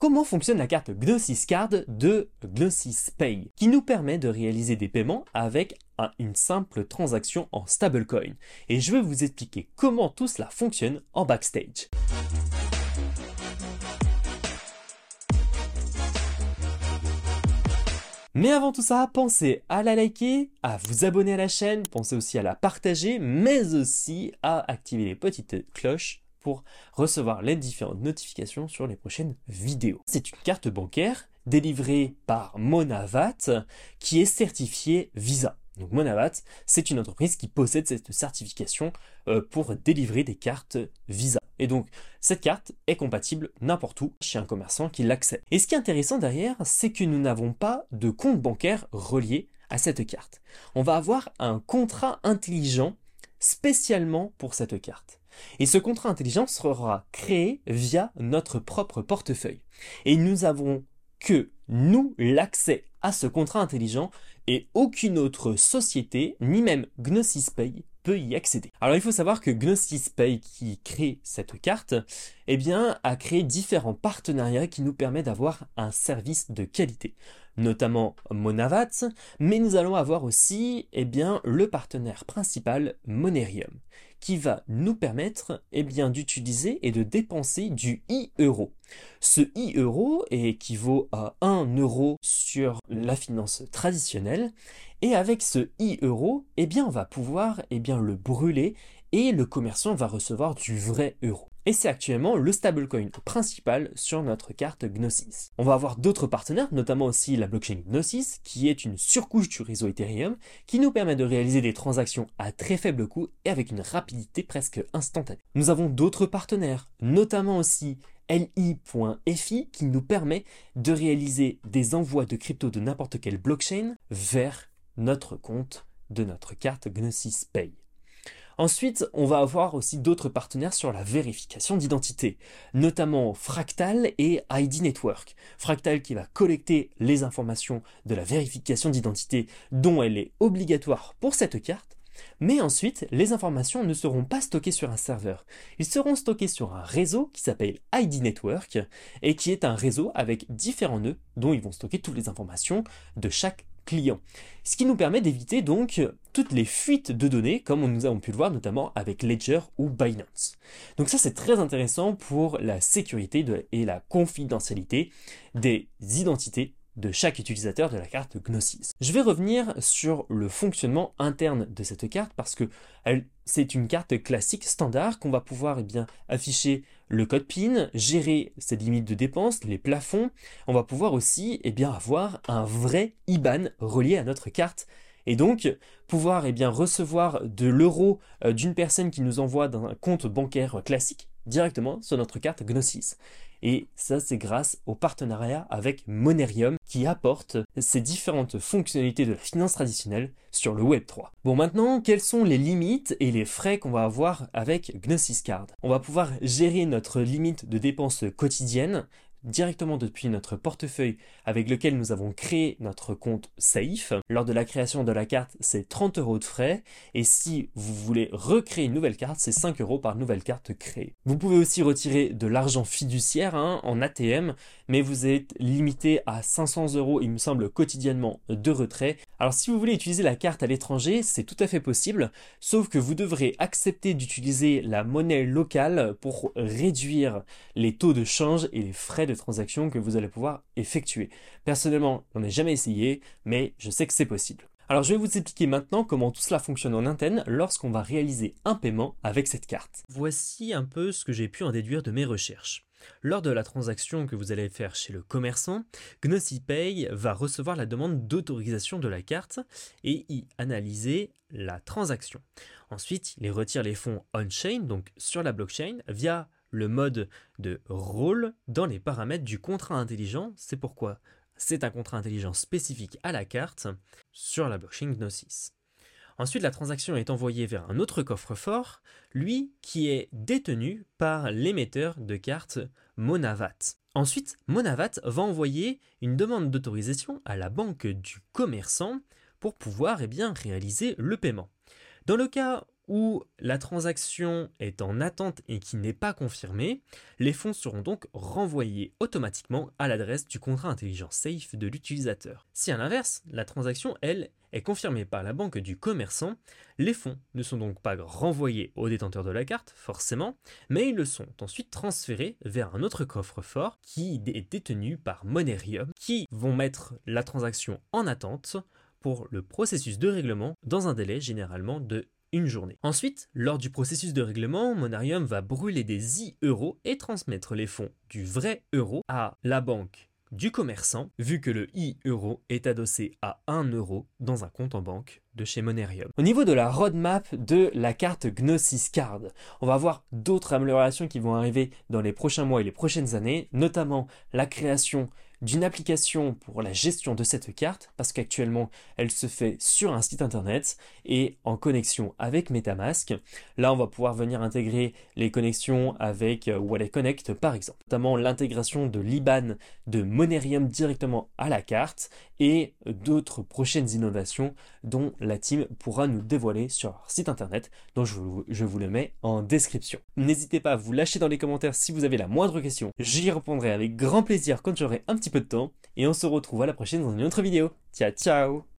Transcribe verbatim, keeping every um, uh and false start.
Comment fonctionne la carte Gnosis Card de Gnosis Pay, qui nous permet de réaliser des paiements avec un, une simple transaction en stablecoin. Et je vais vous expliquer comment tout cela fonctionne en backstage. Mais avant tout ça, pensez à la liker, à vous abonner à la chaîne, pensez aussi à la partager, mais aussi à activer les petites cloches pour recevoir les différentes notifications sur les prochaines vidéos. C'est une carte bancaire délivrée par Monavat qui est certifiée Visa. Donc Monavat, c'est une entreprise qui possède cette certification euh, pour délivrer des cartes Visa. Et donc, cette carte est compatible n'importe où chez un commerçant qui l'accepte. Et ce qui est intéressant derrière, c'est que nous n'avons pas de compte bancaire relié à cette carte. On va avoir un contrat intelligent spécialement pour cette carte. Et ce contrat intelligent sera créé via notre propre portefeuille. Et nous avons que nous l'accès à ce contrat intelligent et aucune autre société, ni même Gnosis Pay, peut y accéder. Alors il faut savoir que Gnosis Pay, qui crée cette carte, eh bien, a créé différents partenariats qui nous permettent d'avoir un service de qualité, notamment Monavat, mais nous allons avoir aussi eh bien, le partenaire principal Monerium, qui va nous permettre eh bien, d'utiliser et de dépenser du e-euro. Ce e-euro équivaut à un euro sur la finance traditionnelle, et avec ce e-euro, eh bien, on va pouvoir eh bien, le brûler et le commerçant va recevoir du vrai euro. Et c'est actuellement le stablecoin principal sur notre carte Gnosis. On va avoir d'autres partenaires, notamment aussi la blockchain Gnosis, qui est une surcouche du réseau Ethereum, qui nous permet de réaliser des transactions à très faible coût et avec une rapidité presque instantanée. Nous avons d'autres partenaires, notamment aussi L I point F I, qui nous permet de réaliser des envois de crypto de n'importe quelle blockchain vers notre compte de notre carte Gnosis Pay. Ensuite, on va avoir aussi d'autres partenaires sur la vérification d'identité, notamment Fractal et I D Network. Fractal qui va collecter les informations de la vérification d'identité dont elle est obligatoire pour cette carte, mais ensuite, les informations ne seront pas stockées sur un serveur. Ils seront stockés sur un réseau qui s'appelle I D Network et qui est un réseau avec différents nœuds dont ils vont stocker toutes les informations de chaque client. Ce qui nous permet d'éviter donc toutes les fuites de données comme nous avons pu le voir notamment avec Ledger ou Binance. Donc ça c'est très intéressant pour la sécurité de, et la confidentialité des identités de chaque utilisateur de la carte Gnosis. Je vais revenir sur le fonctionnement interne de cette carte parce que elle, c'est une carte classique standard qu'on va pouvoir eh bien, afficher le code PIN, gérer ses limites de dépenses, les plafonds. On va pouvoir aussi eh bien, avoir un vrai I B A N relié à notre carte et donc pouvoir eh bien, recevoir de l'euro euh, d'une personne qui nous envoie d'un compte bancaire classique directement sur notre carte Gnosis. Et ça, c'est grâce au partenariat avec Monerium qui apporte ces différentes fonctionnalités de la finance traditionnelle sur le web trois. Bon, maintenant, quelles sont les limites et les frais qu'on va avoir avec Gnosis Card? On va pouvoir gérer notre limite de dépenses quotidiennes directement depuis notre portefeuille avec lequel nous avons créé notre compte Safe. Lors de la création de la carte, c'est trente euros de frais et si vous voulez recréer une nouvelle carte, c'est cinq euros par nouvelle carte créée. Vous pouvez aussi retirer de l'argent fiduciaire hein, en A T M, mais vous êtes limité à cinq cents euros, il me semble, quotidiennement de retrait. Alors si vous voulez utiliser la carte à l'étranger, c'est tout à fait possible, sauf que vous devrez accepter d'utiliser la monnaie locale pour réduire les taux de change et les frais de transactions que vous allez pouvoir effectuer. Personnellement, je n'en ai jamais essayé, mais je sais que c'est possible. Alors je vais vous expliquer maintenant comment tout cela fonctionne en interne lorsqu'on va réaliser un paiement avec cette carte. Voici un peu ce que j'ai pu en déduire de mes recherches. Lors de la transaction que vous allez faire chez le commerçant, Gnosis Pay va recevoir la demande d'autorisation de la carte et y analyser la transaction. Ensuite, il retire les fonds on-chain, donc sur la blockchain, via le mode de rôle dans les paramètres du contrat intelligent. C'est pourquoi c'est un contrat intelligent spécifique à la carte sur la blockchain Gnosis. Ensuite, la transaction est envoyée vers un autre coffre-fort, lui qui est détenu par l'émetteur de carte Monavat. Ensuite, Monavat va envoyer une demande d'autorisation à la banque du commerçant pour pouvoir eh bien, réaliser le paiement. Dans le cas où la transaction est en attente et qui n'est pas confirmée, les fonds seront donc renvoyés automatiquement à l'adresse du contrat intelligent safe de l'utilisateur. Si à l'inverse, la transaction, elle, est confirmée par la banque du commerçant, les fonds ne sont donc pas renvoyés au détenteur de la carte, forcément, mais ils le sont ensuite transférés vers un autre coffre-fort qui est détenu par Monerium, qui vont mettre la transaction en attente pour le processus de règlement dans un délai généralement de une journée. Ensuite, lors du processus de règlement, Monerium va brûler des i-euros et transmettre les fonds du vrai euro à la banque du commerçant, vu que le i-euro est adossé à un euro dans un compte en banque de chez Monerium. Au niveau de la roadmap de la carte Gnosis Card, on va voir d'autres améliorations qui vont arriver dans les prochains mois et les prochaines années, notamment la création d'une application pour la gestion de cette carte, parce qu'actuellement elle se fait sur un site internet et en connexion avec MetaMask. Là on va pouvoir venir intégrer les connexions avec Wallet Connect par exemple, notamment l'intégration de l'I B A N de Monerium directement à la carte et d'autres prochaines innovations dont la team pourra nous dévoiler sur leur site internet, dont je vous, je vous le mets en description. N'hésitez pas à vous lâcher dans les commentaires si vous avez la moindre question, j'y répondrai avec grand plaisir quand j'aurai un petit peu de temps, et on se retrouve à la prochaine dans une autre vidéo. Ciao ciao!